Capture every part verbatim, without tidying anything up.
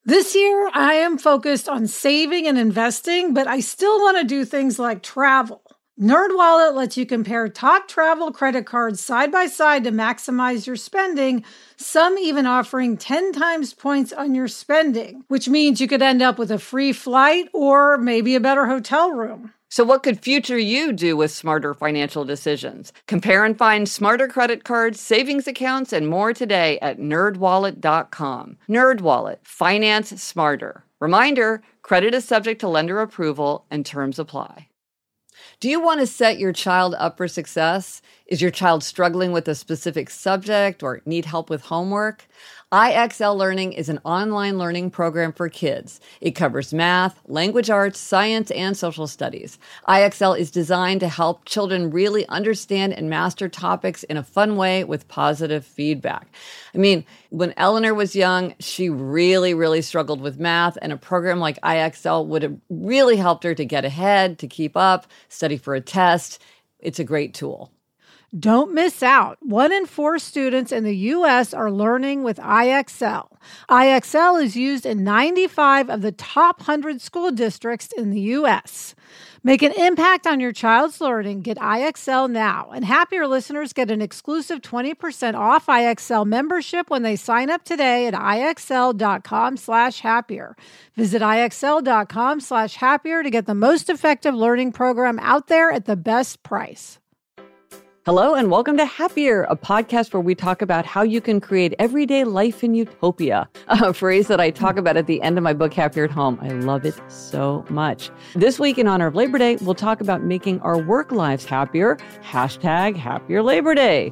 This year, I am focused on saving and investing, but I still want to do things like travel. NerdWallet lets you compare top travel credit cards side by side to maximize your spending, some even offering ten times points on your spending, which means you could end up with a free flight or maybe a better hotel room. So what could future you do with smarter financial decisions? Compare and find smarter credit cards, savings accounts, and more today at nerd wallet dot com. NerdWallet, finance smarter. Reminder, credit is subject to lender approval and terms apply. Do you want to set your child up for success? Is your child struggling with a specific subject or need help with homework? I X L Learning is an online learning program for kids. It covers math, language arts, science, and social studies. I X L is designed to help children really understand and master topics in a fun way with positive feedback. I mean, when Eleanor was young, she really, really struggled with math, and a program like I X L would have really helped her to get ahead, to keep up, study for a test. It's a great tool. Don't miss out. One in four students in the U S are learning with I X L. I X L is used in ninety-five of the top one hundred school districts in the U S. Make an impact on your child's learning. Get I X L now. And Happier listeners get an exclusive twenty percent off I X L membership when they sign up today at IXL.com slash happier. Visit IXL.com slash happier to get the most effective learning program out there at the best price. Hello and welcome to Happier, a podcast where we talk about how you can create everyday life in utopia, a phrase that I talk about at the end of my book, Happier at Home. I love it so much. This week, in honor of Labor Day, we'll talk about making our work lives happier. Hashtag Happier Labor Day.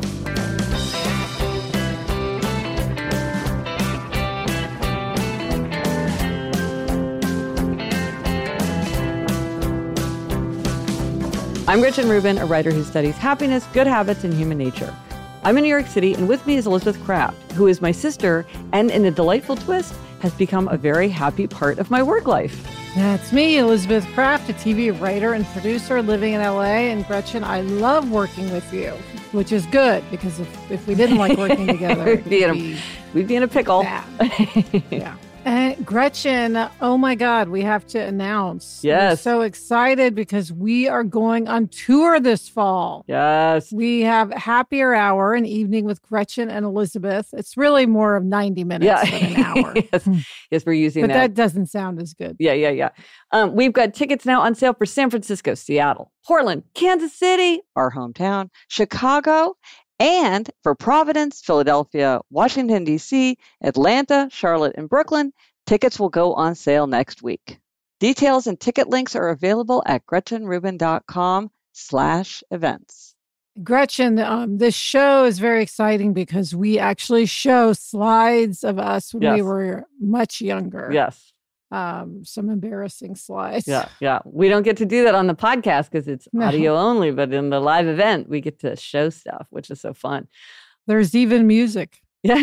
I'm Gretchen Rubin, a writer who studies happiness, good habits, and human nature. I'm in New York City, and with me is Elizabeth Craft, who is my sister, and in a delightful twist, has become a very happy part of my work life. That's me, Elizabeth Craft, a T V writer and producer living in L A. And Gretchen, I love working with you, which is good, because if, if we didn't like working together, we'd, be in a, we'd be in a pickle. Yeah. And Gretchen, oh my God, we have to announce. Yes. We're so excited because we are going on tour this fall. Yes. We have Happier Hour, an evening with Gretchen and Elizabeth. It's really more of ninety minutes yeah. than an hour. yes. yes, we're using but that. But that doesn't sound as good. Yeah, yeah, yeah. Um, we've got tickets now on sale for San Francisco, Seattle, Portland, Kansas City, our hometown, Chicago, and for Providence, Philadelphia, Washington, D C, Atlanta, Charlotte, and Brooklyn. Tickets will go on sale next week. Details and ticket links are available at gretchenrubin.com slash events. Gretchen, um, this show is very exciting because we actually show slides of us when yes. we were much younger. Yes. Um, some embarrassing slides. Yeah, yeah. We don't get to do that on the podcast because it's no. audio only, but in the live event, we get to show stuff, which is so fun. There's even music. Yeah,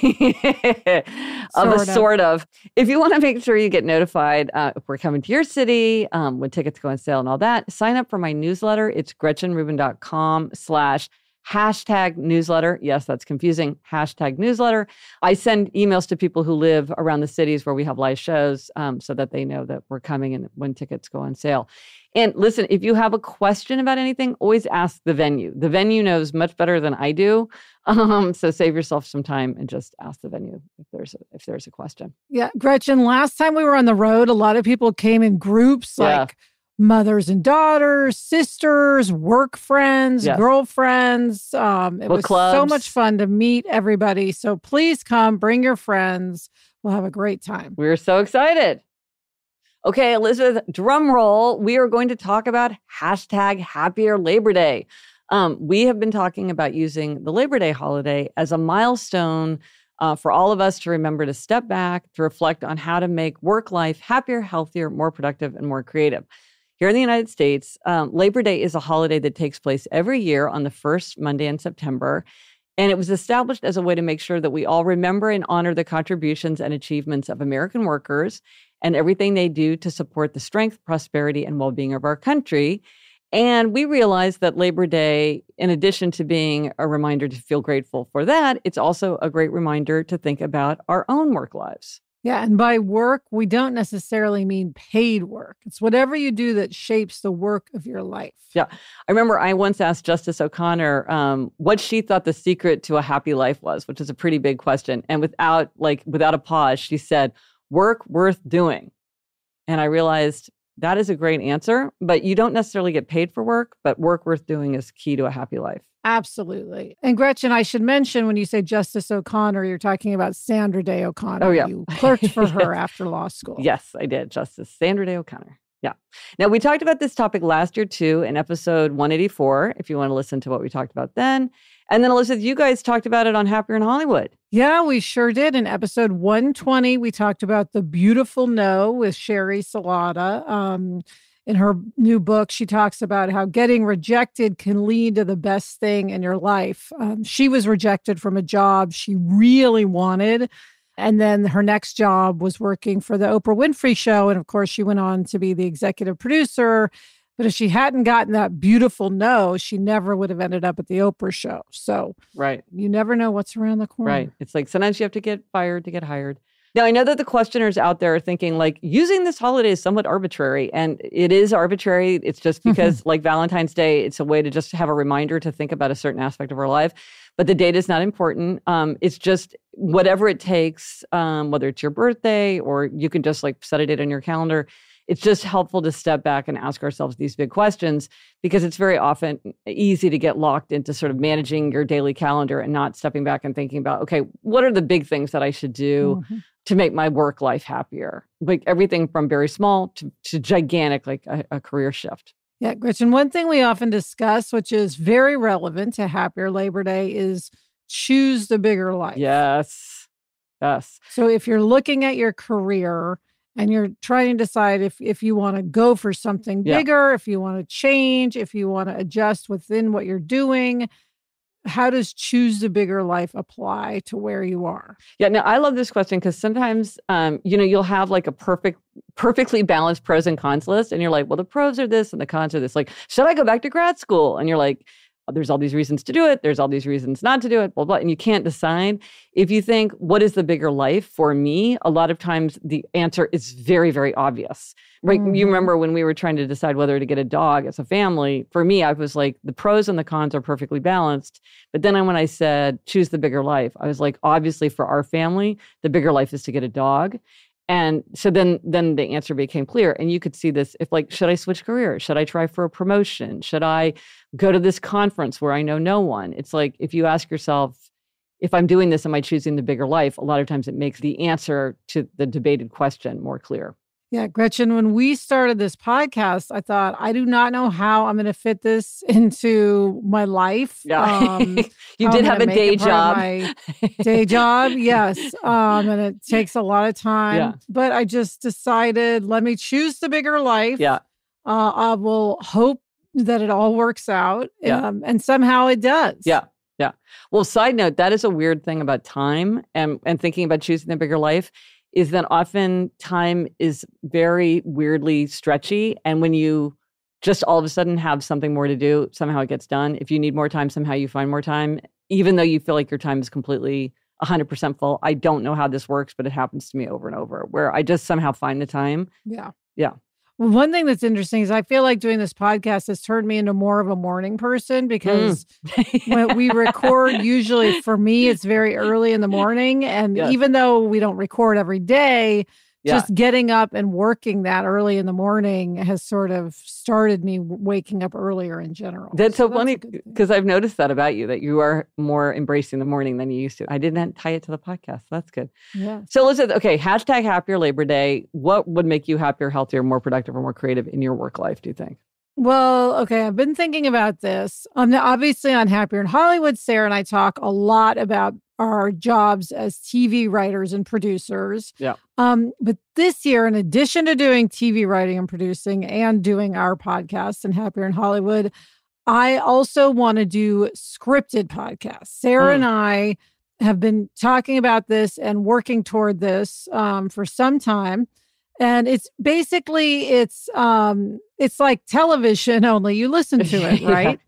of a sort of. If you want to make sure you get notified uh, if we're coming to your city, um, when tickets go on sale and all that, sign up for my newsletter. It's gretchenrubin.com slash hashtag newsletter. Yes, that's confusing. Hashtag newsletter. I send emails to people who live around the cities where we have live shows um, so that they know that we're coming and when tickets go on sale. And listen, if you have a question about anything, always ask the venue. The venue knows much better than I do. Um, so save yourself some time and just ask the venue if there's a, if there's a question. Yeah, Gretchen, last time we were on the road, a lot of people came in groups yeah. like mothers and daughters, sisters, work friends, yes. girlfriends. Um, it Book was clubs. so much fun to meet everybody. So please come, bring your friends. We'll have a great time. We're so excited. Okay, Elizabeth, drum roll. We are going to talk about hashtag Happier Labor Day. Um, we have been talking about using the Labor Day holiday as a milestone uh, for all of us to remember to step back, to reflect on how to make work life happier, healthier, more productive, and more creative. Here in the United States, um, Labor Day is a holiday that takes place every year on the first Monday in September. And it was established as a way to make sure that we all remember and honor the contributions and achievements of American workers and everything they do to support the strength, prosperity, and well-being of our country. And we realized that Labor Day, in addition to being a reminder to feel grateful for that, it's also a great reminder to think about our own work lives. Yeah. And by work, we don't necessarily mean paid work. It's whatever you do that shapes the work of your life. Yeah. I remember I once asked Justice O'Connor um, what she thought the secret to a happy life was, which is a pretty big question. And without like without a pause, she said, work worth doing. And I realized that is a great answer, but you don't necessarily get paid for work, but work worth doing is key to a happy life. Absolutely. And Gretchen, I should mention when you say Justice O'Connor, you're talking about Sandra Day O'Connor. Oh, yeah. You clerked for her Yes. after law school. Yes, I did. Justice Sandra Day O'Connor. Yeah. Now, we talked about this topic last year, too, in episode one eighty-four, if you want to listen to what we talked about then. And then, Elizabeth, you guys talked about it on Happier in Hollywood. Yeah, we sure did. In episode one twenty, we talked about The Beautiful No with Sherry Salata. Um, in her new book, she talks about how getting rejected can lead to the best thing in your life. Um, she was rejected from a job she really wanted. And then her next job was working for the Oprah Winfrey Show. And of course, she went on to be the executive producer. But if she hadn't gotten that beautiful no, she never would have ended up at the Oprah Show. So right. You never know what's around the corner. Right. It's like sometimes you have to get fired to get hired. Now, I know that the questioners out there are thinking like using this holiday is somewhat arbitrary, and it is arbitrary. It's just because like Valentine's Day, it's a way to just have a reminder to think about a certain aspect of our life. But the date is not important. Um, it's just whatever it takes, um, whether it's your birthday or you can just like set a date on your calendar. It's just helpful to step back and ask ourselves these big questions because it's very often easy to get locked into sort of managing your daily calendar and not stepping back and thinking about, okay, what are the big things that I should do mm-hmm. to make my work life happier? Like everything from very small to, to gigantic, like a, a career shift. Yeah, Gretchen, one thing we often discuss, which is very relevant to Happier Labor Day, is choose the bigger life. Yes. Yes. So if you're looking at your career and you're trying to decide if, if you want to go for something yeah. bigger, if you want to change, if you want to adjust within what you're doing, how does choose the bigger life apply to where you are? Yeah, no, I love this question because sometimes, um, you know, you'll have like a perfect, perfectly balanced pros and cons list. And you're like, well, the pros are this and the cons are this. Like, should I go back to grad school? And you're like, there's all these reasons to do it. There's all these reasons not to do it, blah, blah. And you can't decide. If you think, what is the bigger life for me? A lot of times the answer is very, very obvious. Right? Mm-hmm. You remember when we were trying to decide whether to get a dog as a family, for me, I was like, the pros and the cons are perfectly balanced. But then when I said, choose the bigger life, I was like, obviously for our family, the bigger life is to get a dog. And so then then the answer became clear. And you could see this if like, should I switch careers? Should I try for a promotion? Should I go to this conference where I know no one? It's like, if you ask yourself, if I'm doing this, am I choosing the bigger life? A lot of times it makes the answer to the debated question more clear. Yeah, Gretchen, when we started this podcast, I thought, I do not know how I'm going to fit this into my life. Yeah. Um, you did have a day job. My day job, yes. Um, and it takes a lot of time. Yeah. But I just decided, let me choose the bigger life. Yeah. Uh, I will hope that it all works out. Yeah. Um, and somehow it does. Yeah. Yeah. Well, side note, that is a weird thing about time and, and thinking about choosing the bigger life. Is that often time is very weirdly stretchy. And when you just all of a sudden have something more to do, somehow it gets done. If you need more time, somehow you find more time, even though you feel like your time is completely one hundred percent full. I don't know how this works, but it happens to me over and over where I just somehow find the time. Yeah. Yeah. Well, one thing that's interesting is I feel like doing this podcast has turned me into more of a morning person because mm. when we record, usually for me, it's very early in the morning. And yes. even though we don't record every day, yeah. just getting up and working that early in the morning has sort of started me waking up earlier in general. That's so, so funny because I've noticed that about you, that you are more embracing the morning than you used to. I didn't tie it to the podcast. So that's good. Yeah. So listen, okay, hashtag Happier Labor Day. What would make you happier, healthier, more productive, or more creative in your work life, do you think? Well, okay, I've been thinking about this. Um, now, obviously on Happier in Hollywood, Sarah and I talk a lot about our jobs as T V writers and producers. Yeah. Um, but this year, in addition to doing T V writing and producing and doing our podcast and Happier in Hollywood, I also want to do scripted podcasts. Sarah mm. and I have been talking about this and working toward this um, for some time. And it's basically, it's um, it's like television, only you listen to it, right? yeah.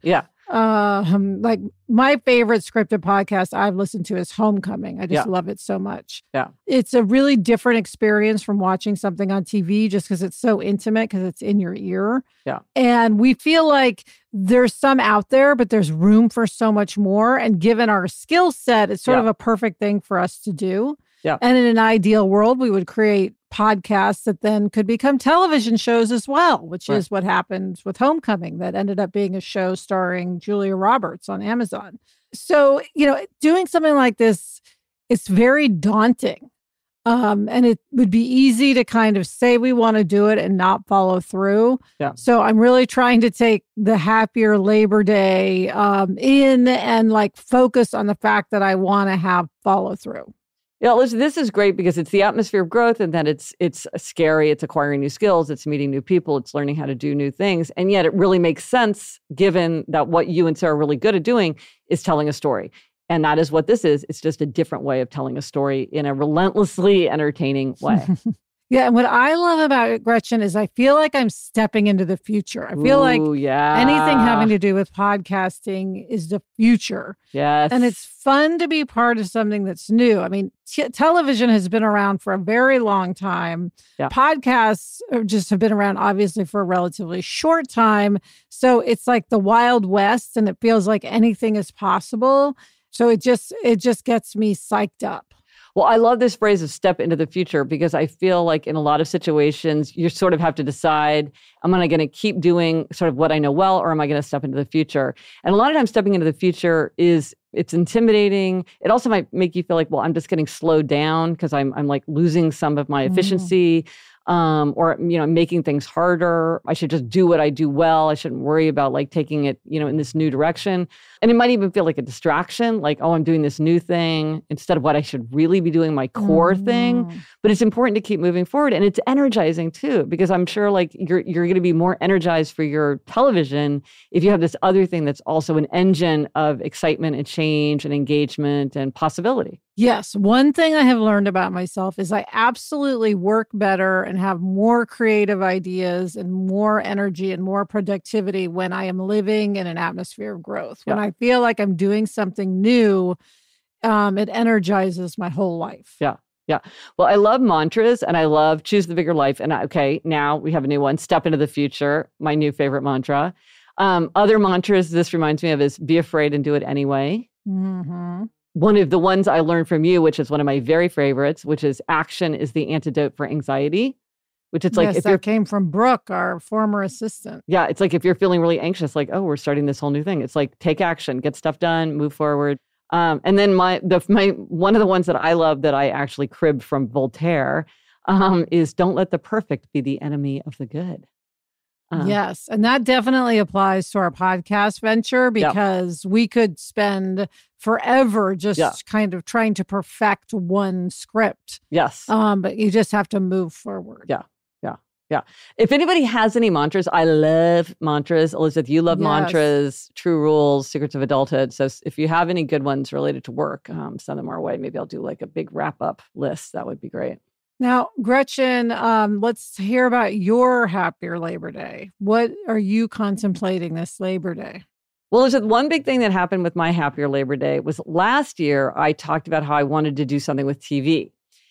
Um, like my favorite scripted podcast I've listened to is Homecoming. I just Yeah. love it so much. Yeah. It's a really different experience from watching something on T V just because it's so intimate because it's in your ear. Yeah. And we feel like there's some out there, but there's room for so much more. And given our skill set, it's sort Yeah. of a perfect thing for us to do. Yeah. And in an ideal world, we would create podcasts that then could become television shows as well, which Right. is what happened with Homecoming that ended up being a show starring Julia Roberts on Amazon. So, you know, doing something like this, it's very daunting. Um, and it would be easy to kind of say we want to do it and not follow through. Yeah. So I'm really trying to take the happier Labor Day um, in and like focus on the fact that I want to have follow through. Yeah, listen, this is great because it's the atmosphere of growth, and then it's it's scary. It's acquiring new skills. It's meeting new people. It's learning how to do new things. And yet it really makes sense given that what you and Sarah are really good at doing is telling a story. And that is what this is. It's just a different way of telling a story in a relentlessly entertaining way. Yeah. And what I love about it, Gretchen, is I feel like I'm stepping into the future. I feel like Ooh, yeah. anything having to do with podcasting is the future. Yes. And it's fun to be part of something that's new. I mean, t- television has been around for a very long time. Yeah. Podcasts are just have been around, obviously, for a relatively short time. So it's like the Wild West, and it feels like anything is possible. So it just it just gets me psyched up. Well, I love this phrase of step into the future because I feel like in a lot of situations, you sort of have to decide, am I going to keep doing sort of what I know well, or am I going to step into the future? And a lot of times stepping into the future is, it's intimidating. It also might make you feel like, well, I'm just getting slowed down because I'm, I'm like losing some of my efficiency. Mm. Um, or, you know, making things harder. I should just do what I do well. I shouldn't worry about like taking it, you know, in this new direction. And it might even feel like a distraction, like, oh, I'm doing this new thing instead of what I should really be doing, my core mm. thing. But it's important to keep moving forward. And it's energizing too, because I'm sure like you're you're going to be more energized for your television if you have this other thing that's also an engine of excitement and change and engagement and possibility. Yes. One thing I have learned about myself is I absolutely work better and have more creative ideas and more energy and more productivity when I am living in an atmosphere of growth. Yeah. When I feel like I'm doing something new, um, it energizes my whole life. Yeah. Yeah. Well, I love mantras and I love choose the bigger life. And I, okay, now we have a new one, step into the future, my new favorite mantra. Um, other mantras this reminds me of is be afraid and do it anyway. Mm-hmm. One of the ones I learned from you, which is one of my very favorites, which is action is the antidote for anxiety, which it's like, yes, if that you're came from Brooke, our former assistant. Yeah. It's like, if you're feeling really anxious, like, oh, we're starting this whole new thing. It's like, take action, get stuff done, move forward. Um, and then my, the, my, one of the ones that I love that I actually cribbed from Voltaire um, is don't let the perfect be the enemy of the good. Uh, yes. And that definitely applies to our podcast venture because yeah. we could spend forever just yeah. kind of trying to perfect one script. Yes. Um, but you just have to move forward. Yeah. Yeah. Yeah. If anybody has any mantras, I love mantras. Elizabeth, you love yes. mantras, true rules, secrets of adulthood. So if you have any good ones related to work, um, send them our way. Maybe I'll do like a big wrap up list. That would be great. Now, Gretchen, um, let's hear about your happier Labor Day. What are you contemplating this Labor Day? Well, there's one big thing that happened with my happier Labor Day was last year, I talked about how I wanted to do something with T V.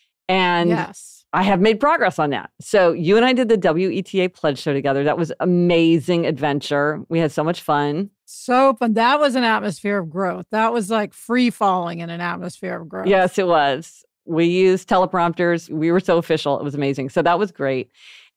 And yes. I have made progress on that. So you and I did the W E T A Pledge Show together. That was amazing adventure. We had so much fun. So fun. That was an atmosphere of growth. That was like free falling in an atmosphere of growth. Yes, it was. We used teleprompters. We were so official. It was amazing. So that was great.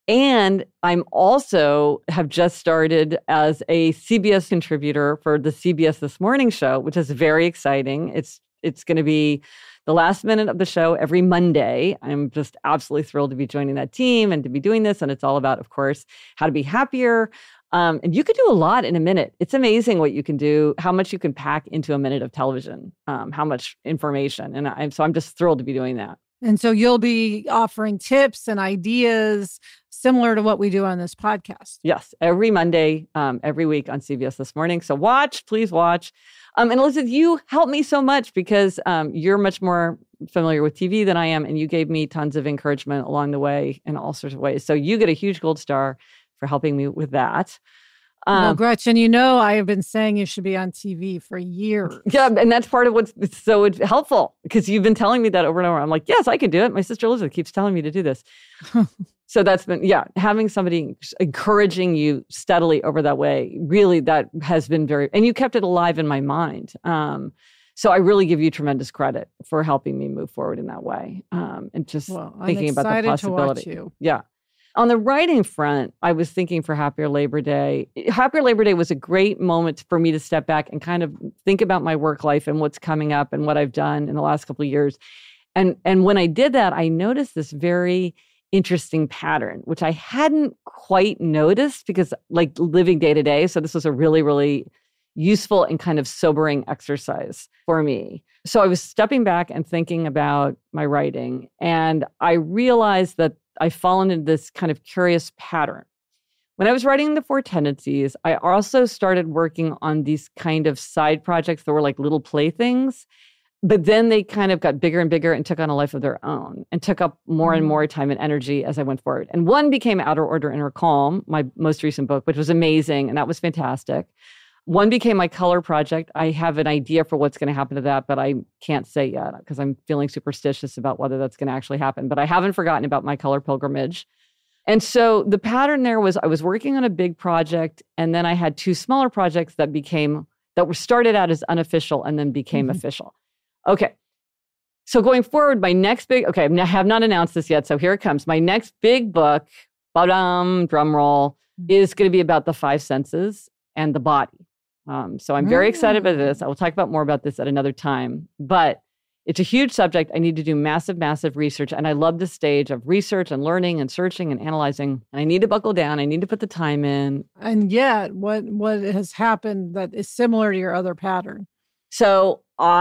And I'm also have just started as a C B S contributor for the C B S This Morning show, which is very exciting. It's it's going to be the last minute of the show every Monday. I'm just absolutely thrilled to be joining that team and to be doing this. And it's all about, of course, how to be happier. Um, and you can do a lot in a minute. It's amazing what you can do, how much you can pack into a minute of television, um, how much information. And I'm, so I'm just thrilled to be doing that. And so you'll be offering tips and ideas similar to what we do on this podcast. Yes, every Monday, um, every week on C B S This Morning. So watch, please watch. Um, and Elizabeth, you helped me so much because um, you're much more familiar with T V than I am. And you gave me tons of encouragement along the way in all sorts of ways. So you get a huge gold star for helping me with that. Um, well, Gretchen, you know, I have been saying you should be on T V for years. Yeah, and that's part of what's so helpful, because you've been telling me that over and over. I'm like, yes, I can do it. My sister Elizabeth keeps telling me to do this. So that's been, yeah, having somebody encouraging you steadily over that way, really, that has been very, and you kept it alive in my mind. Um, so I really give you tremendous credit for helping me move forward in that way, um, and just well, thinking about the possibility. To watch you. Yeah. On the writing front, I was thinking for Happier Labor Day. Happier Labor Day was a great moment for me to step back and kind of think about my work life and what's coming up and what I've done in the last couple of years. And, and when I did that, I noticed this very interesting pattern, which I hadn't quite noticed because like living day to day. So this was a really, really useful and kind of sobering exercise for me. So I was stepping back and thinking about my writing, and I realized that I've fallen into this kind of curious pattern. When I was writing The Four Tendencies, I also started working on these kind of side projects that were like little playthings, but then they kind of got bigger and bigger and took on a life of their own and took up more and more time and energy as I went forward. And one became Outer Order, Inner Calm, my most recent book, which was amazing, and that was fantastic. One became my color project. I have an idea for what's going to happen to that, but I can't say yet because I'm feeling superstitious about whether that's going to actually happen. But I haven't forgotten about my color pilgrimage. And so the pattern there was I was working on a big project, and then I had two smaller projects that became, that were started out as unofficial and then became mm-hmm. official. Okay. So going forward, my next big, okay, I have not announced this yet, so here it comes. My next big book, ba-dum, drum roll, is going to be about the five senses and the body. Um, so I'm very excited about this. I will talk about more about this at another time, but it's a huge subject. I need to do massive, massive research. And I love the stage of research and learning and searching and analyzing. And I need to buckle down. I need to put the time in. And yet, what, what has happened that is similar to your other pattern? So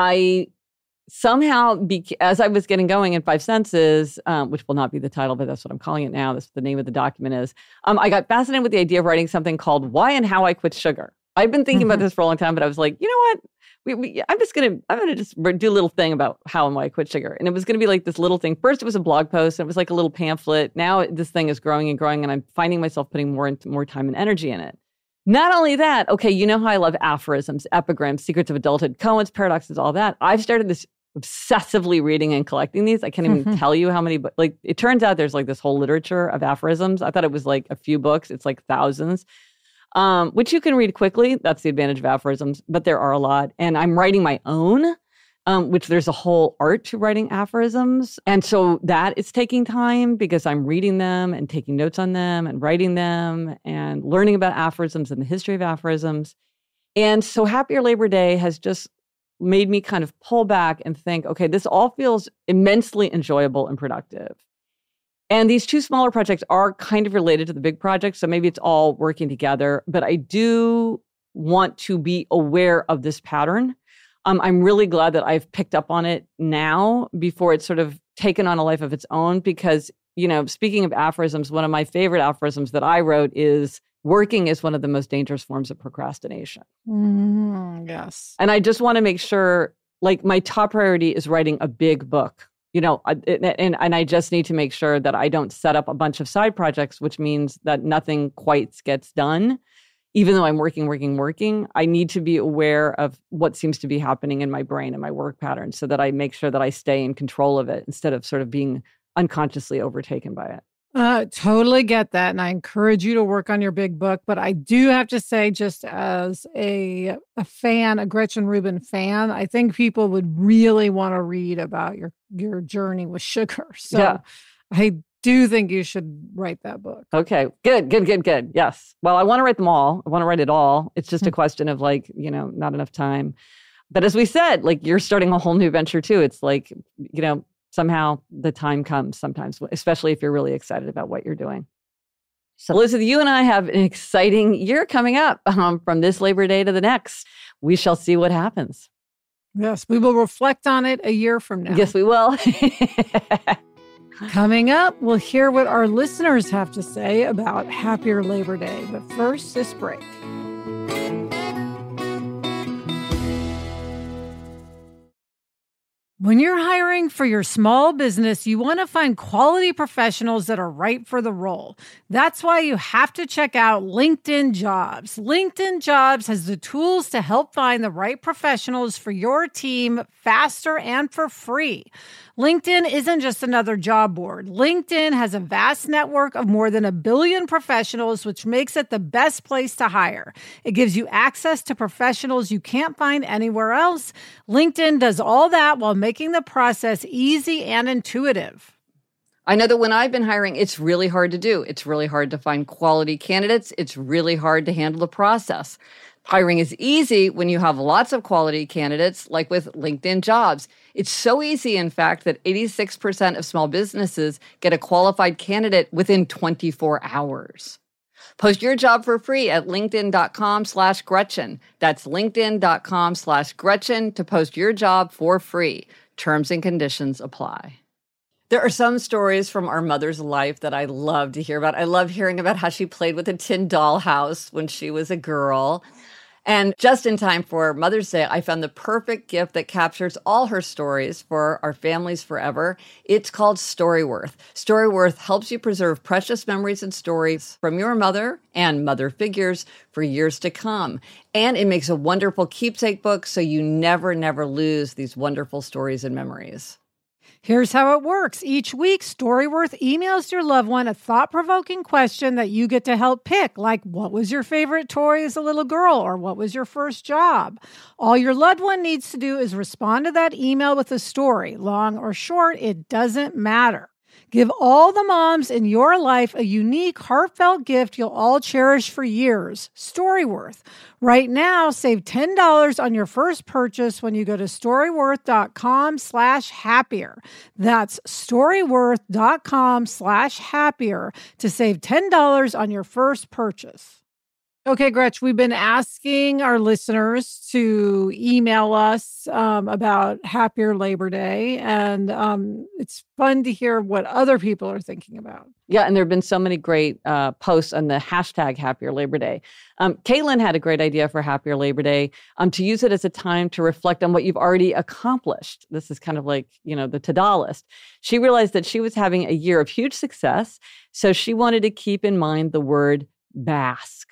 I somehow, be, as I was getting going in Five Senses, um, which will not be the title, but that's what I'm calling it now. That's what the name of the document is. Um, I got fascinated with the idea of writing something called Why and How I Quit Sugar. I've been thinking mm-hmm. about this for a long time, but I was like, you know what? We, we, I'm just going to, I'm going to just do a little thing about how and why I quit sugar. And it was going to be like this little thing. First, it was a blog post, and it was like a little pamphlet. Now this thing is growing and growing, and I'm finding myself putting more and more time and energy in it. Not only that, okay, you know how I love aphorisms, epigrams, secrets of adulthood, Cohen's paradoxes, all that. I've started this obsessively reading and collecting these. I can't even mm-hmm. tell you how many, but like, it turns out there's like this whole literature of aphorisms. I thought it was like a few books. It's like thousands. Um, which you can read quickly. That's the advantage of aphorisms, but there are a lot. And I'm writing my own, um, which there's a whole art to writing aphorisms. And so that is taking time because I'm reading them and taking notes on them and writing them and learning about aphorisms and the history of aphorisms. And so Happier Labor Day has just made me kind of pull back and think, okay, this all feels immensely enjoyable and productive. And these two smaller projects are kind of related to the big project, so maybe it's all working together. But I do want to be aware of this pattern. Um, I'm really glad that I've picked up on it now before it's sort of taken on a life of its own. Because, you know, speaking of aphorisms, one of my favorite aphorisms that I wrote is, working is one of the most dangerous forms of procrastination. Mm, yes. And I just want to make sure, like, my top priority is writing a big book. You know, and, and I just need to make sure that I don't set up a bunch of side projects, which means that nothing quite gets done. Even though I'm working, working, working, I need to be aware of what seems to be happening in my brain and my work pattern so that I make sure that I stay in control of it instead of sort of being unconsciously overtaken by it. Uh, totally get that. And I encourage you to work on your big book. But I do have to say, just as a, a fan, a Gretchen Rubin fan, I think people would really want to read about your, your journey with sugar. So yeah. I do think you should write that book. Okay, good, good, good, good. Yes. Well, I want to write them all. I want to write it all. It's just mm-hmm. a question of like, you know, not enough time. But as we said, like you're starting a whole new venture too. It's like, you know, somehow the time comes sometimes, especially if you're really excited about what you're doing. So Elizabeth, you and I have an exciting year coming up um, from this Labor Day to the next. We shall see what happens. Yes, we will reflect on it a year from now. Yes, we will. Coming up, we'll hear what our listeners have to say about Happier Labor Day. But first, this break. When you're hiring for your small business, you want to find quality professionals that are right for the role. That's why you have to check out LinkedIn Jobs. LinkedIn Jobs has the tools to help find the right professionals for your team faster and for free. LinkedIn isn't just another job board. LinkedIn has a vast network of more than a billion professionals, which makes it the best place to hire. It gives you access to professionals you can't find anywhere else. LinkedIn does all that while making the process easy and intuitive. I know that when I've been hiring, it's really hard to do. It's really hard to find quality candidates. It's really hard to handle the process. Hiring is easy when you have lots of quality candidates, like with LinkedIn Jobs. It's so easy, in fact, that eighty-six percent of small businesses get a qualified candidate within twenty-four hours. Post your job for free at linkedin.com slash Gretchen. That's linkedin.com slash Gretchen to post your job for free. Terms and conditions apply. There are some stories from our mother's life that I love to hear about. I love hearing about how she played with a tin dollhouse when she was a girl. And just in time for Mother's Day, I found the perfect gift that captures all her stories for our families forever. It's called Storyworth. Storyworth helps you preserve precious memories and stories from your mother and mother figures for years to come. And it makes a wonderful keepsake book so you never, never lose these wonderful stories and memories. Here's how it works. Each week, Storyworth emails your loved one a thought-provoking question that you get to help pick, like what was your favorite toy as a little girl, or what was your first job? All your loved one needs to do is respond to that email with a story. Long or short, it doesn't matter. Give all the moms in your life a unique, heartfelt gift you'll all cherish for years. Storyworth. Right now, save ten dollars on your first purchase when you go to storyworth.com slash happier. That's storyworth.com slash happier to save ten dollars on your first purchase. Okay, Gretch, we've been asking our listeners to email us um, about Happier Labor Day, and um, it's fun to hear what other people are thinking about. Yeah, and there have been so many great uh, posts on the hashtag Happier Labor Day. Um, Caitlin had a great idea for Happier Labor Day, um, to use it as a time to reflect on what you've already accomplished. This is kind of like, you know, the to-do list. She realized that she was having a year of huge success, so she wanted to keep in mind the word bask.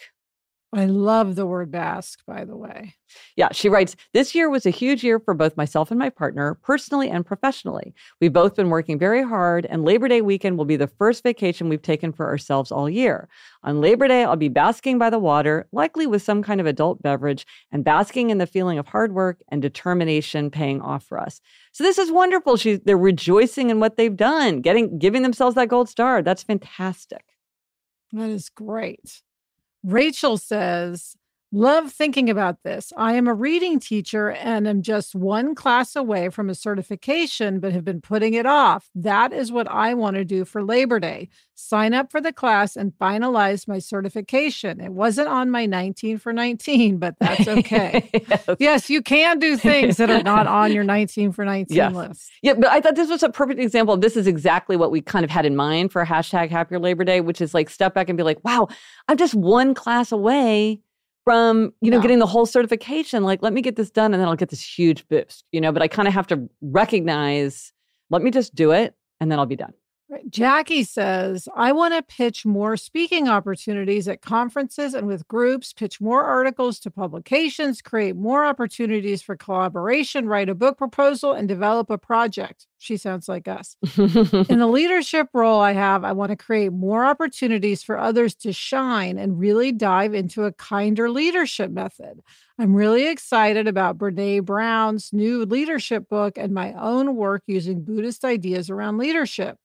I love the word bask, by the way. Yeah, she writes, this year was a huge year for both myself and my partner, personally and professionally. We've both been working very hard, and Labor Day weekend will be the first vacation we've taken for ourselves all year. On Labor Day, I'll be basking by the water, likely with some kind of adult beverage, and basking in the feeling of hard work and determination paying off for us. So this is wonderful. She, they're rejoicing in what they've done, getting, giving themselves that gold star. That's fantastic. That is great. Rachel says, love thinking about this. I am a reading teacher and am just one class away from a certification, but have been putting it off. That is what I want to do for Labor Day. Sign up for the class and finalize my certification. It wasn't on my nineteen for nineteen, but that's okay. yes. yes, you can do things that are not on your nineteen for nineteen yes. list. Yeah, but I thought this was a perfect example of this is exactly what we kind of had in mind for hashtag Happier Labor Day, which is like step back and be like, wow, I'm just one class away from, you know, yeah. getting the whole certification. Like, let me get this done and then I'll get this huge boost, you know, but I kind of have to recognize, let me just do it and then I'll be done. Right. Jackie says, I want to pitch more speaking opportunities at conferences and with groups, pitch more articles to publications, create more opportunities for collaboration, write a book proposal, and develop a project. She sounds like us. In the leadership role I have, I want to create more opportunities for others to shine and really dive into a kinder leadership method. I'm really excited about Brené Brown's new leadership book and my own work using Buddhist ideas around leadership.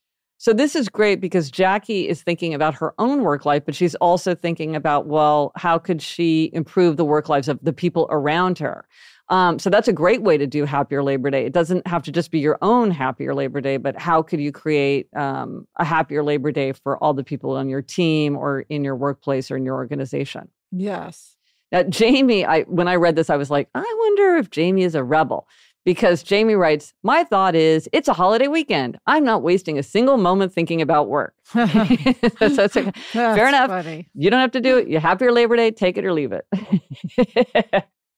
So this is great because Jackie is thinking about her own work life, but she's also thinking about, well, how could she improve the work lives of the people around her? Um, so that's a great way to do Happier Labor Day. It doesn't have to just be your own Happier Labor Day, but how could you create um, a Happier Labor Day for all the people on your team or in your workplace or in your organization? Yes. Now, Jamie, I when I read this, I was like, I wonder if Jamie is a rebel. Because Jamie writes, my thought is, it's a holiday weekend. I'm not wasting a single moment thinking about work. so it's like, fair enough. Funny. You don't have to do it. You have your Labor Day, take it or leave it.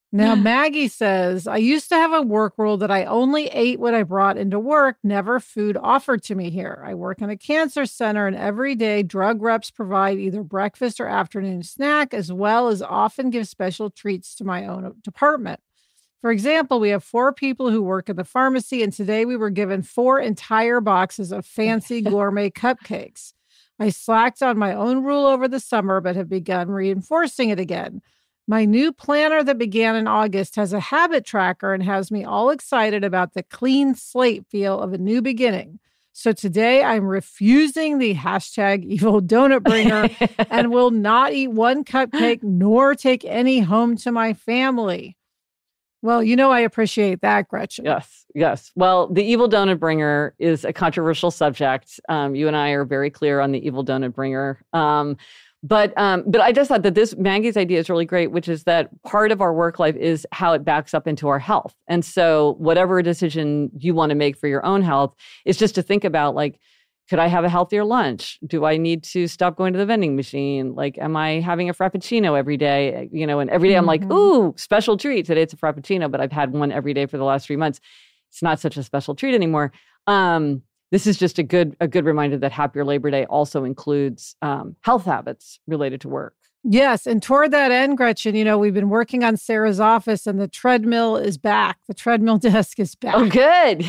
Now, Maggie says, I used to have a work rule that I only ate what I brought into work, never food offered to me here. I work in a cancer center, and every day drug reps provide either breakfast or afternoon snack, as well as often give special treats to my own department. For example, we have four people who work in the pharmacy, and today we were given four entire boxes of fancy gourmet cupcakes. I slacked on my own rule over the summer, but have begun reinforcing it again. My new planner that began in August has a habit tracker and has me all excited about the clean slate feel of a new beginning. So today I'm refusing the hashtag evil donut bringer and will not eat one cupcake nor take any home to my family. Well, you know, I appreciate that, Gretchen. Yes, yes. Well, the evil donut bringer is a controversial subject. Um, you and I are very clear on the evil donut bringer. Um, But um, but I just thought that this Maggie's idea is really great, which is that part of our work life is how it backs up into our health. And so whatever decision you want to make for your own health is just to think about, like, could I have a healthier lunch? Do I need to stop going to the vending machine? Like, am I having a Frappuccino every day? You know, and every day I'm like, ooh, special treat. Today it's a Frappuccino, but I've had one every day for the last three months. It's not such a special treat anymore. Um, This is just a good a good reminder that Happier Labor Day also includes um, health habits related to work. Yes. And toward that end, Gretchen, you know, we've been working on Sarah's office and the treadmill is back. The treadmill desk is back. Oh, good.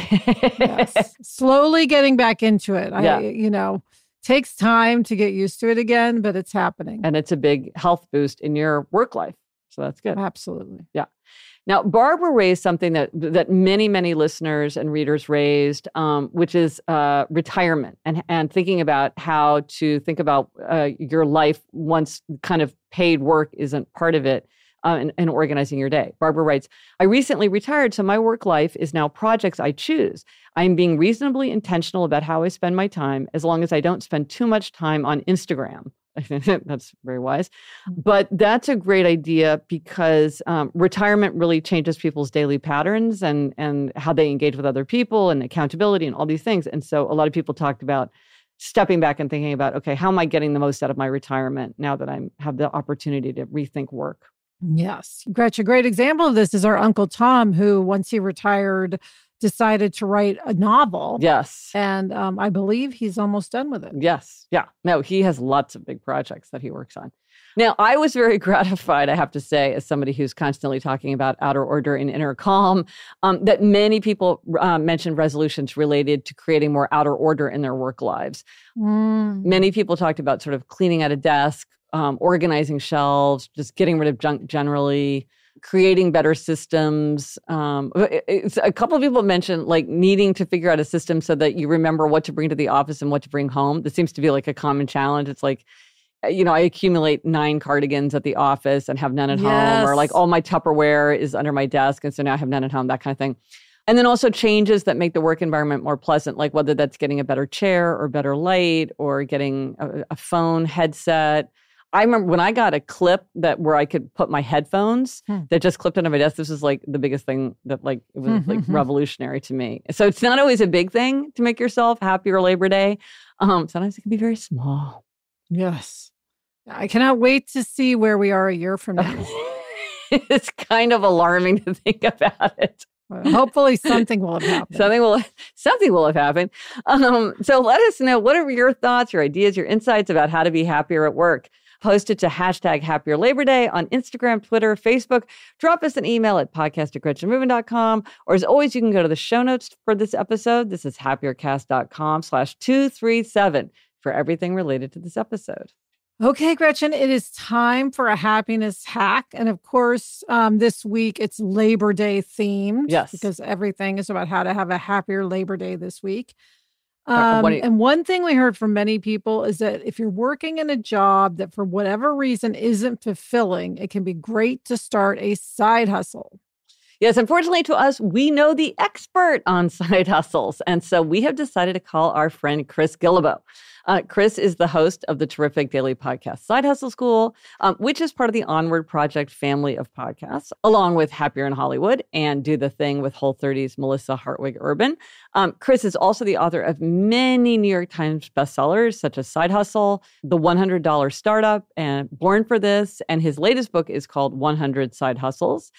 Yes. Slowly getting back into it. Yeah. I, you know, takes time to get used to it again, but it's happening. And it's a big health boost in your work life. So that's good. Absolutely. Yeah. Now, Barbara raised something that that many, many listeners and readers raised, um, which is uh, retirement and, and thinking about how to think about uh, your life once kind of paid work isn't part of it uh, and, and organizing your day. Barbara writes, I recently retired, so my work life is now projects I choose. I'm being reasonably intentional about how I spend my time as long as I don't spend too much time on Instagram. That's very wise. But that's a great idea because um, retirement really changes people's daily patterns and, and how they engage with other people and accountability and all these things. And so a lot of people talked about stepping back and thinking about, okay, how am I getting the most out of my retirement now that I have the opportunity to rethink work? Yes. Gretchen, a great example of this is our Uncle Tom, who once he retired, decided to write a novel. Yes. And um, I believe he's almost done with it. Yes. Yeah. No, he has lots of big projects that he works on. Now, I was very gratified, I have to say, as somebody who's constantly talking about outer order and inner calm, um, that many people uh, mentioned resolutions related to creating more outer order in their work lives. Mm. Many people talked about sort of cleaning out a desk, um, organizing shelves, just getting rid of junk generally, creating better systems. Um, it's, a couple of people mentioned like needing to figure out a system so that you remember what to bring to the office and what to bring home. This seems to be like a common challenge. It's like, you know, I accumulate nine cardigans at the office and have none at Yes. home, or like all my Tupperware is under my desk. And so now I have none at home, that kind of thing. And then also changes that make the work environment more pleasant, like whether that's getting a better chair or better light or getting a, a phone headset. I remember when I got a clip that where I could put my headphones hmm. that just clipped onto my desk. This was like the biggest thing that like it was like revolutionary to me. So it's not always a big thing to make yourself happier Labor Day. Um, sometimes it can be very small. Yes. I cannot wait to see where we are a year from now. It's kind of alarming to think about it. Well, hopefully something will have happened. Something will something will have happened. Um, so let us know, what are your thoughts, your ideas, your insights about how to be happier at work? Post it to hashtag Happier Labor Day on Instagram, Twitter, Facebook. Drop us an email at podcast at gretchen rubin dot com. Or as always, you can go to the show notes for this episode. This is happiercast.com slash 237 for everything related to this episode. Okay, Gretchen, it is time for a happiness hack. And of course, um, this week it's Labor Day themed. Yes. Because everything is about how to have a happier Labor Day this week. Um, what you- and one thing we heard from many people is that if you're working in a job that for whatever reason isn't fulfilling, it can be great to start a side hustle. Yes, unfortunately to us, we know the expert on side hustles. And so we have decided to call our friend Chris Guillebeau. Uh, Chris is the host of the terrific daily podcast Side Hustle School, um, which is part of the Onward Project family of podcasts, along with Happier in Hollywood and Do the Thing with Whole thirty's Melissa Hartwig Urban. Um, Chris is also the author of many New York Times bestsellers, such as Side Hustle, The one hundred dollar Startup, and Born for This. And his latest book is called one hundred Side Hustles.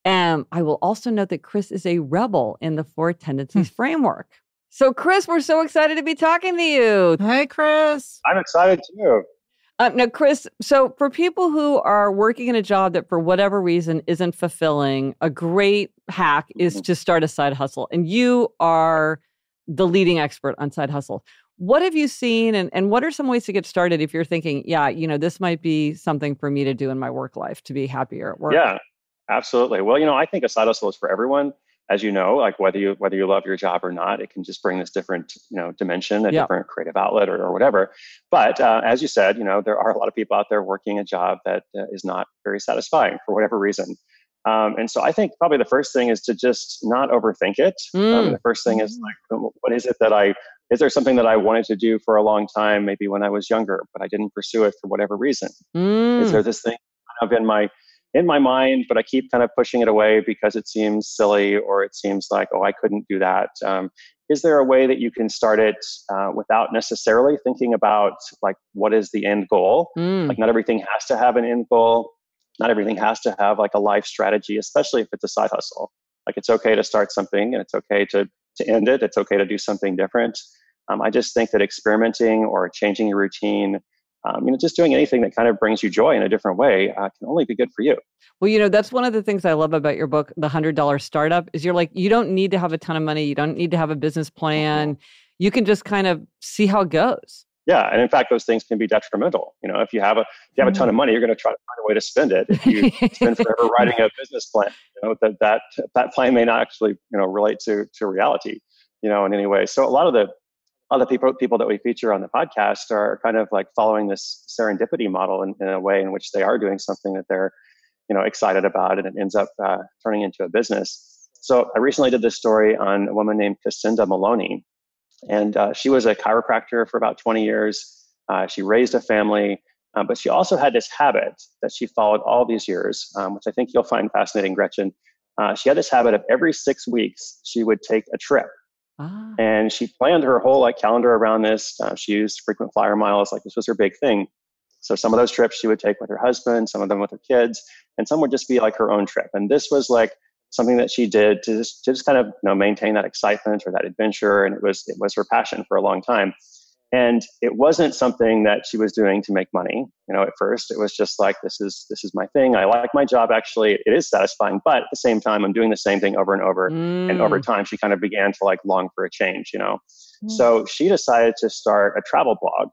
And I will also note that Chris is a rebel in the Four Tendencies framework. So, Chris, we're so excited to be talking to you. Hey, Chris. I'm excited too. Uh, now, Chris, so for people who are working in a job that for whatever reason isn't fulfilling, a great hack is to start a side hustle. And you are the leading expert on side hustle. What have you seen and, and what are some ways to get started if you're thinking, yeah, you know, this might be something for me to do in my work life to be happier at work? Yeah, absolutely. Well, you know, I think a side hustle is for everyone. As you know, like whether you whether you love your job or not, it can just bring this different, you know, dimension, a Yeah. different creative outlet or, or whatever. But uh, as you said, you know, there are a lot of people out there working a job that uh, is not very satisfying for whatever reason. Um, and so I think probably the first thing is to just not overthink it. Mm. Um, the first thing is like, what is it that I, is there something that I wanted to do for a long time, maybe when I was younger, but I didn't pursue it for whatever reason? Mm. Is there this thing kind of in my in my mind, but I keep kind of pushing it away because it seems silly or it seems like, oh, I couldn't do that. Um, is there a way that you can start it uh, without necessarily thinking about like, what is the end goal? Mm. Like not everything has to have an end goal. Not everything has to have like a life strategy, especially if it's a side hustle. Like it's okay to start something and it's okay to, to end it. It's okay to do something different. Um, I just think that experimenting or changing your routine, Um, you know, just doing anything that kind of brings you joy in a different way uh, can only be good for you. Well, you know, that's one of the things I love about your book, The one hundred dollar Startup, is you're like, you don't need to have a ton of money. You don't need to have a business plan. You can just kind of see how it goes. Yeah. And in fact, those things can be detrimental. You know, if you have a, if you have a ton of money, you're going to try to find a way to spend it. If you spend forever writing a business plan, you know, that, that, that plan may not actually, you know, relate to, to reality, you know, in any way. So a lot of the, a lot of people, people that we feature on the podcast are kind of like following this serendipity model in, in a way in which they are doing something that they're, you know, excited about, and it ends up uh, turning into a business. So I recently did this story on a woman named Cassandra Maloney, and uh, she was a chiropractor for about twenty years. Uh, she raised a family, uh, but she also had this habit that she followed all these years, um, which I think you'll find fascinating, Gretchen. Uh, she had this habit of every six weeks, she would take a trip. Ah. And she planned her whole like calendar around this. Uh, she used frequent flyer miles, like this was her big thing. So some of those trips she would take with her husband, some of them with her kids, and some would just be like her own trip. And this was like something that she did to just, to just kind of, you know, maintain that excitement or that adventure. And it was it was her passion for a long time. And it wasn't something that she was doing to make money. You know, at first it was just like, this is this is my thing. I like my job. Actually, it is satisfying, but at the same time, I'm doing the same thing over and over. Mm. And over time, she kind of began to like long for a change. You know, mm. So she decided to start a travel blog,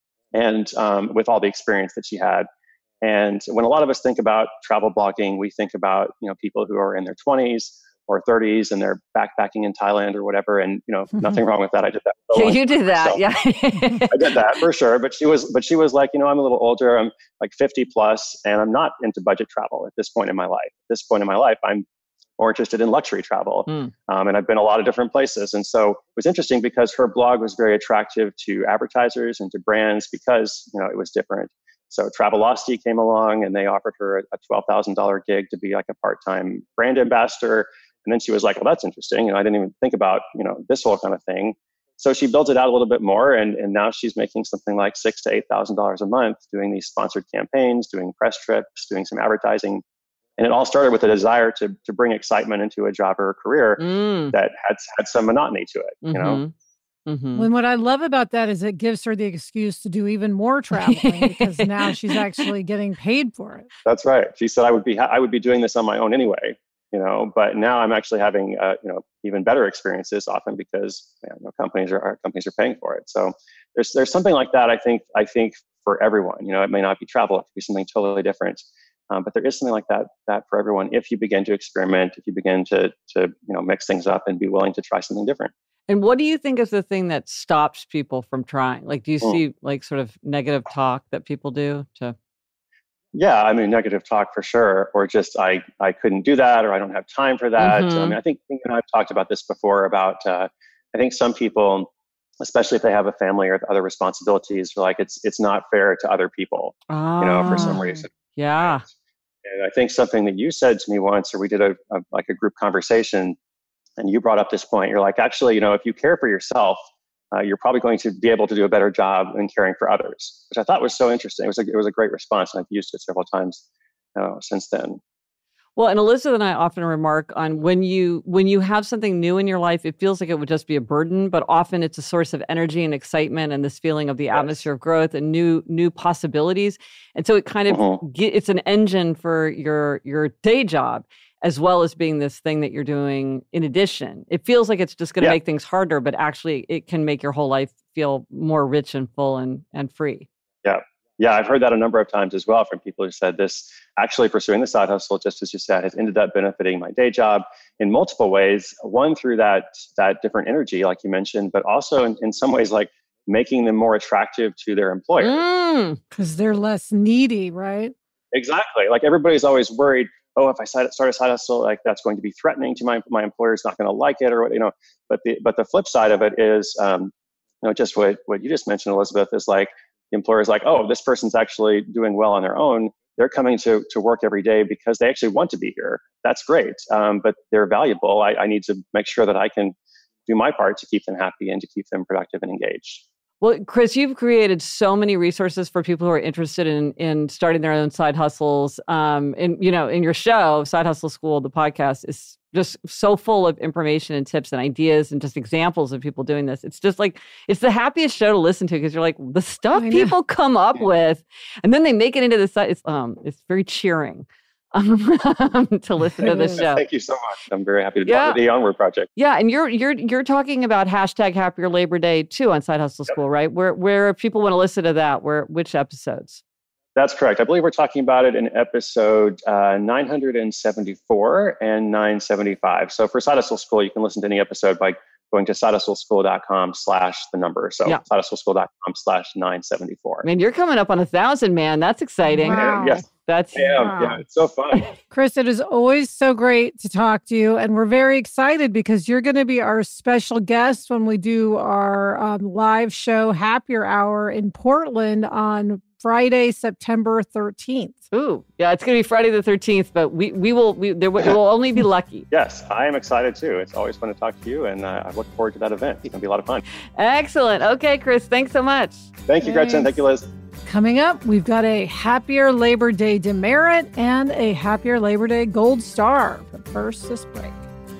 and um, with all the experience that she had. And when a lot of us think about travel blogging, we think about, you know, people who are in their twenties or thirties and they're backpacking in Thailand or whatever. And, you know, mm-hmm. nothing wrong with that. I did that. Yeah, you did that. Yeah. I did that for sure. But she was, but she was like, you know, I'm a little older. I'm like fifty plus, and I'm not into budget travel at this point in my life. At this point in my life, I'm more interested in luxury travel. Mm. Um, and I've been a lot of different places. And so it was interesting because her blog was very attractive to advertisers and to brands because, you know, it was different. So Travelocity came along and they offered her a twelve thousand dollars gig to be like a part-time brand ambassador. And then she was like, well, that's interesting. You know, I didn't even think about, you know, this whole kind of thing. So she built it out a little bit more. And, and now she's making something like six to eight thousand dollars a month doing these sponsored campaigns, doing press trips, doing some advertising. And it all started with a desire to to bring excitement into a job or a career mm. that had had some monotony to it, mm-hmm. you know? Mm-hmm. And what I love about that is it gives her the excuse to do even more traveling because now she's actually getting paid for it. That's right. She said, I would be, ha- I would be doing this on my own anyway, you know, but now I'm actually having, uh, you know, even better experiences often because you know, companies are, our companies are paying for it. So there's, there's something like that. I think, I think for everyone, you know, it may not be travel, it could be something totally different. Um, but there is something like that, that for everyone, if you begin to experiment, if you begin to, to, you know, mix things up and be willing to try something different. And what do you think is the thing that stops people from trying? Like, do you see mm. like sort of negative talk that people do to? Yeah, I mean, negative talk for sure, or just I I couldn't do that, or I don't have time for that. Mm-hmm. I mean, I think you know I've talked about this before about uh, I think some people, especially if they have a family or other responsibilities, are like it's it's not fair to other people, oh, you know, for some reason. Yeah. And I think something that you said to me once, or we did a, a like a group conversation. And you brought up this point. You're like, actually, you know, if you care for yourself, uh, you're probably going to be able to do a better job in caring for others, which I thought was so interesting. It was a, it was a great response, and I've used it several times uh, since then. Well, and Elizabeth and I often remark on when you when you have something new in your life, it feels like it would just be a burden, but often it's a source of energy and excitement and this feeling of the yes. atmosphere of growth and new new possibilities. And so it kind of uh-huh. get, it's an engine for your your day job, as well as being this thing that you're doing in addition. It feels like it's just going to yeah. make things harder, but actually it can make your whole life feel more rich and full and, and free. Yeah. Yeah, I've heard that a number of times as well from people who said this, actually pursuing the side hustle, just as you said, has ended up benefiting my day job in multiple ways. One, through that that different energy, like you mentioned, but also in, in some ways, like making them more attractive to their employer. Because mm, they're less needy, right? Exactly. Like everybody's always worried, oh, if I start a side hustle, like that's going to be threatening to my my employer. It's not going to like it, or what, you know. But the but the flip side of it is, um, you know, just what what you just mentioned, Elizabeth, is like the employer is like, oh, this person's actually doing well on their own. They're coming to to work every day because they actually want to be here. That's great, um, but they're valuable. I, I need to make sure that I can do my part to keep them happy and to keep them productive and engaged. Well, Chris, you've created so many resources for people who are interested in in starting their own side hustles. Um, and, you know, in your show, Side Hustle School, the podcast is just so full of information and tips and ideas and just examples of people doing this. It's just like, it's the happiest show to listen to because you're like, the stuff people come up with, and then they make it into the side. It's, um, it's very cheering. to listen to the show. Thank you so much. I'm very happy to yeah. talk to the Onward Project. Yeah, and you're you're you're talking about hashtag Happier Labor Day too on Side Hustle School, yep. right? Where where if people want to listen to that, where which episodes? That's correct. I believe we're talking about it in episode uh, nine seventy-four and nine seventy-five. So for Side Hustle School, you can listen to any episode by going to sidehustleschool.com slash the number. So yeah. sidehustleschool.com slash 974. Man, you're coming up on a thousand, man. That's exciting. Wow. Yes. That's yeah, wow. yeah, it's so fun. Chris, it is always so great to talk to you. And we're very excited because you're going to be our special guest when we do our um, live show Happier Hour in Portland on Friday, September thirteenth. Ooh, yeah, it's going to be Friday the thirteenth, but we we will we there will, will only be lucky. Yes, I am excited too. It's always fun to talk to you, and uh, I look forward to that event. It's going to be a lot of fun. Excellent. Okay, Chris, thanks so much. Thank you, Gretchen. Thank you, Liz. Coming up, we've got a Happier Labor Day demerit and a Happier Labor Day Gold Star. But first, this break.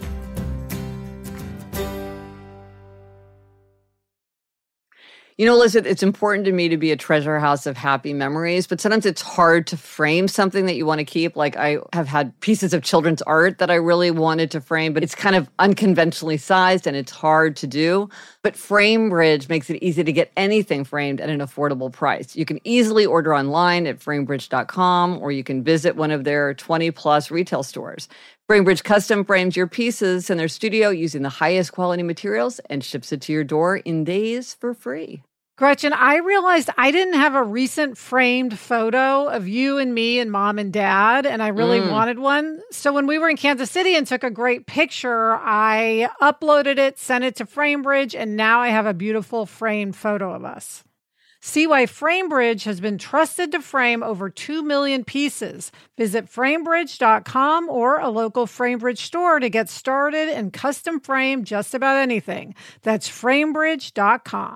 You know, Liz, it's important to me to be a treasure house of happy memories, but sometimes it's hard to frame something that you want to keep. Like I have had pieces of children's art that I really wanted to frame, but it's kind of unconventionally sized and it's hard to do. But FrameBridge makes it easy to get anything framed at an affordable price. You can easily order online at framebridge dot com, or you can visit one of their twenty plus retail stores. FrameBridge custom frames your pieces in their studio using the highest quality materials and ships it to your door in days for free. Gretchen, I realized I didn't have a recent framed photo of you and me and mom and dad, and I really mm. wanted one. So when we were in Kansas City and took a great picture, I uploaded it, sent it to FrameBridge, and now I have a beautiful framed photo of us. See why FrameBridge has been trusted to frame over two million pieces. Visit framebridge dot com or a local FrameBridge store to get started and custom frame just about anything. That's framebridge dot com.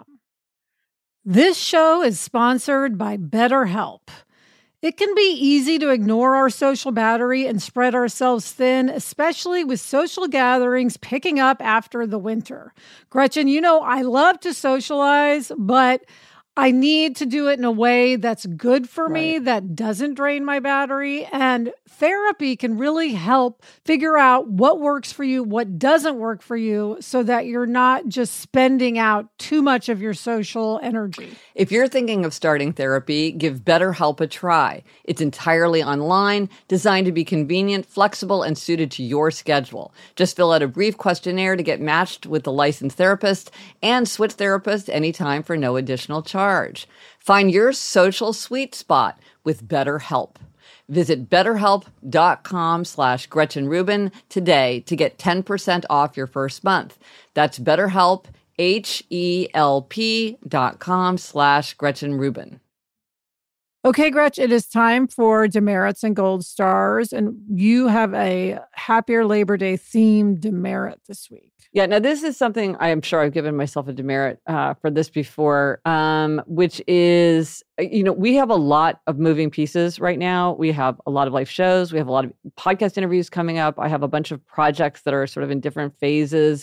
This show is sponsored by BetterHelp. It can be easy to ignore our social battery and spread ourselves thin, especially with social gatherings picking up after the winter. Gretchen, you know I love to socialize, but I need to do it in a way that's good for right. me, that doesn't drain my battery. And therapy can really help figure out what works for you, what doesn't work for you, so that you're not just spending out too much of your social energy. If you're thinking of starting therapy, give BetterHelp a try. It's entirely online, designed to be convenient, flexible, and suited to your schedule. Just fill out a brief questionnaire to get matched with the licensed therapist and switch therapists anytime for no additional charge. Find your social sweet spot with BetterHelp. Visit betterhelp.com slash Gretchen Rubin today to get ten percent off your first month. That's BetterHelp, H-E-L-P dot com slash Gretchen Rubin. Okay, Gretch, it is time for demerits and gold stars, and you have a Happier Labor Day themed demerit this week. Yeah, now this is something I am sure I've given myself a demerit uh, for this before, um, which is, you know, we have a lot of moving pieces right now. We have a lot of live shows. We have a lot of podcast interviews coming up. I have a bunch of projects that are sort of in different phases.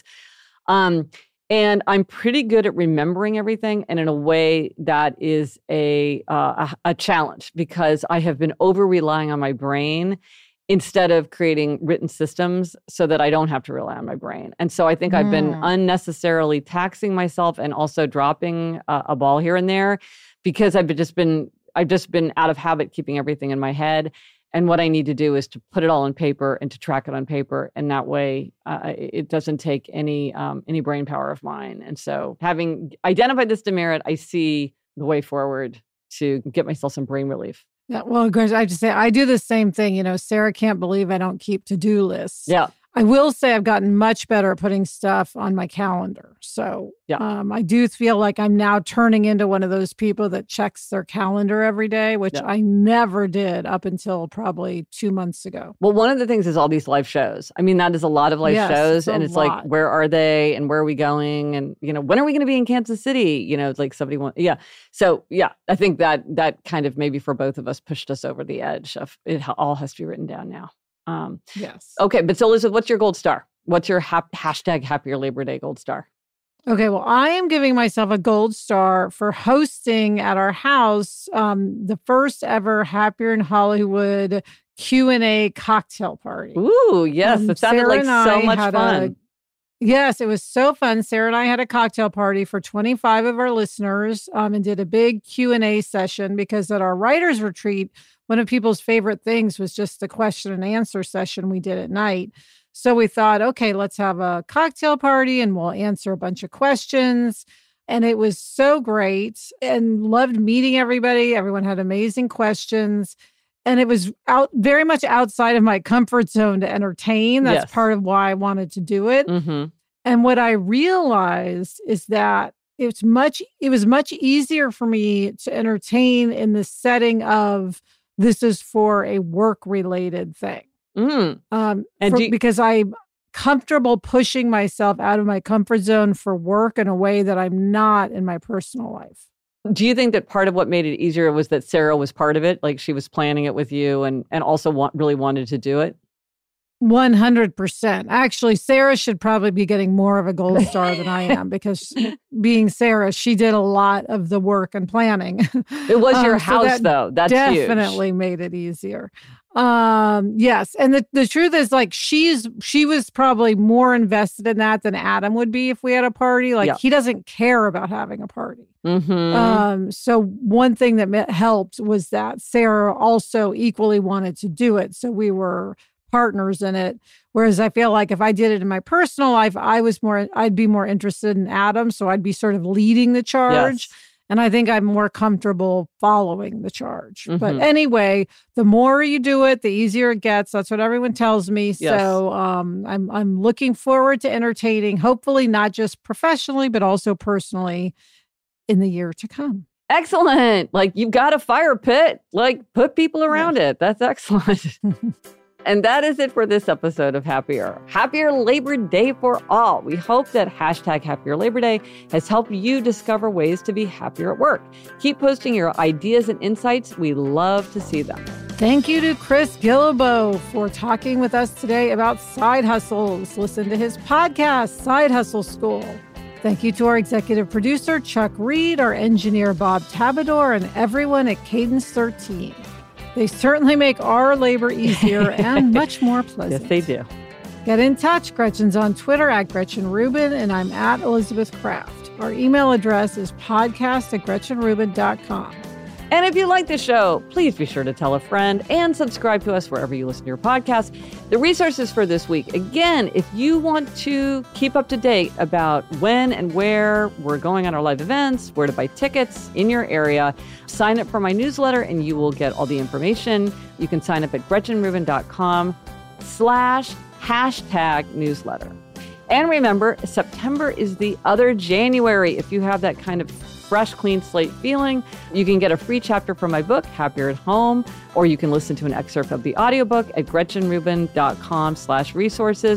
Um, and I'm pretty good at remembering everything, and in a way that is a, uh, a, a challenge, because I have been over-relying on my brain instead of creating written systems so that I don't have to rely on my brain. And so I think mm. I've been unnecessarily taxing myself and also dropping uh, a ball here and there, because I've just been I've just been out of habit keeping everything in my head. And what I need to do is to put it all on paper and to track it on paper. And that way uh, it doesn't take any um, any brain power of mine. And so having identified this demerit, I see the way forward to get myself some brain relief. Yeah, well, Gretchen, I have to say, I do the same thing. You know, Sarah can't believe I don't keep to-do lists. Yeah. I will say I've gotten much better at putting stuff on my calendar. So yeah. um, I do feel like I'm now turning into one of those people that checks their calendar every day, which yeah. I never did up until probably two months ago. Well, one of the things is all these live shows. I mean, that is a lot of live yes, shows. it's and it's lot. like, where are they and where are we going? And, you know, when are we going to be in Kansas City? You know, it's like somebody wants, yeah. So, yeah, I think that that kind of maybe for both of us pushed us over the edge of it all has to be written down now. Um, yes. Okay. But so, Elizabeth, what's your gold star? What's your ha- hashtag Happier Labor Day gold star? Okay, well, I am giving myself a gold star for hosting at our house um, the first ever Happier in Hollywood Q and A cocktail party. Ooh, yes. Um, it sounded Sarah like so much fun. A, yes, it was so fun. Sarah and I had a cocktail party for twenty-five of our listeners um, and did a big Q and A session, because at our writers retreat, one of people's favorite things was just the question and answer session we did at night. So we thought, okay, let's have a cocktail party and we'll answer a bunch of questions. And it was so great, and loved meeting everybody. Everyone had amazing questions. And it was out very much outside of my comfort zone to entertain. That's yes. part of why I wanted to do it. Mm-hmm. And what I realized is that it's much, it was much easier for me to entertain in the setting of this is for a work-related thing. Mm. Um, and for, you, because I'm comfortable pushing myself out of my comfort zone for work in a way that I'm not in my personal life. Do you think that part of what made it easier was that Sarah was part of it? Like she was planning it with you and, and also want, really wanted to do it? one hundred percent. Actually, Sarah should probably be getting more of a gold star than I am, because being Sarah, she did a lot of the work and planning. It was your um, house, so that though. That's definitely huge. Made it easier. Um, yes. And the, the truth is, like, she's, she was probably more invested in that than Adam would be if we had a party. Like, yeah. he doesn't care about having a party. Mm-hmm. Um, so one thing that met, helped was that Sarah also equally wanted to do it. So we were partners in it. Whereas I feel like if I did it in my personal life, I was more, I'd be more interested in Adam. So I'd be sort of leading the charge. Yes. And I think I'm more comfortable following the charge. Mm-hmm. But anyway, the more you do it, the easier it gets. That's what everyone tells me. Yes. So um, I'm I'm looking forward to entertaining, hopefully not just professionally, but also personally in the year to come. Excellent. Like, you've got a fire pit. Like, put people around yeah. it. That's excellent. And that is it for this episode of Happier. Happier Labor Day for all. We hope that hashtag Happier Labor Day has helped you discover ways to be happier at work. Keep posting your ideas and insights. We love to see them. Thank you to Chris Guillebeau for talking with us today about side hustles. Listen to his podcast, Side Hustle School. Thank you to our executive producer, Chuck Reed, our engineer, Bob Tabador, and everyone at Cadence thirteen. They certainly make our labor easier and much more pleasant. Yes, they do. Get in touch. Gretchen's on Twitter at Gretchen Rubin, and I'm at Elizabeth Kraft. Our email address is podcast at gretchen rubin dot com. And if you like the show, please be sure to tell a friend and subscribe to us wherever you listen to your podcast. The resources for this week, again, if you want to keep up to date about when and where we're going on our live events, where to buy tickets in your area, sign up for my newsletter and you will get all the information. You can sign up at gretchen rubin dot com slash hashtag newsletter. And remember, September is the other January. If you have that kind of fresh, clean slate feeling, you can get a free chapter from my book, Happier at Home, or you can listen to an excerpt of the audiobook at gretchen rubin dot com slash resources.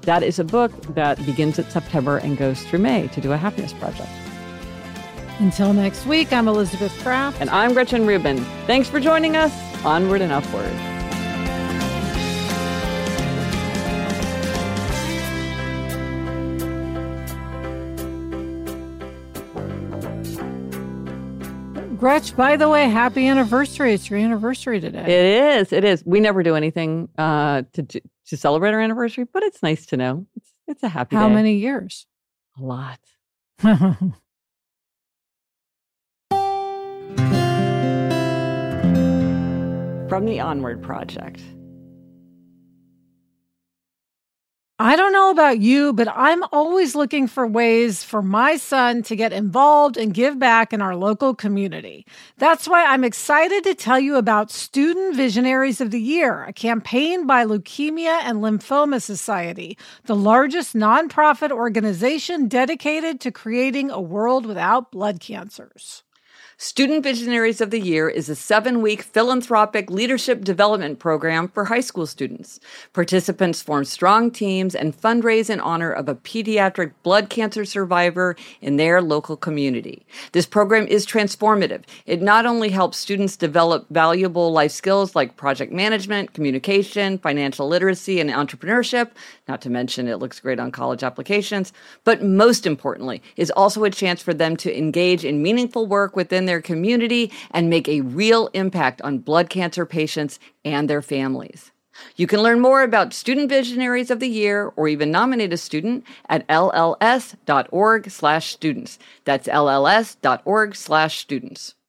That is a book that begins in September and goes through May to do a happiness project. Until next week, I'm Elizabeth Kraft. And I'm Gretchen Rubin. Thanks for joining us. Onward and upward. Gretch, by the way, happy anniversary. It's your anniversary today. It is. It is. We never do anything uh, to to celebrate our anniversary, but it's nice to know. It's, it's a happy How day. many years? A lot. From the Onward Project. I don't know about you, but I'm always looking for ways for my son to get involved and give back in our local community. That's why I'm excited to tell you about Student Visionaries of the Year, a campaign by Leukemia and Lymphoma Society, the largest nonprofit organization dedicated to creating a world without blood cancers. Student Visionaries of the Year is a seven-week philanthropic leadership development program for high school students. Participants form strong teams and fundraise in honor of a pediatric blood cancer survivor in their local community. This program is transformative. It not only helps students develop valuable life skills like project management, communication, financial literacy, and entrepreneurship, not to mention it looks great on college applications, but most importantly, is also a chance for them to engage in meaningful work within their community and make a real impact on blood cancer patients and their families. You can learn more about Student Visionaries of the Year or even nominate a student at L L S dot org slash students. That's L L S dot org slash students.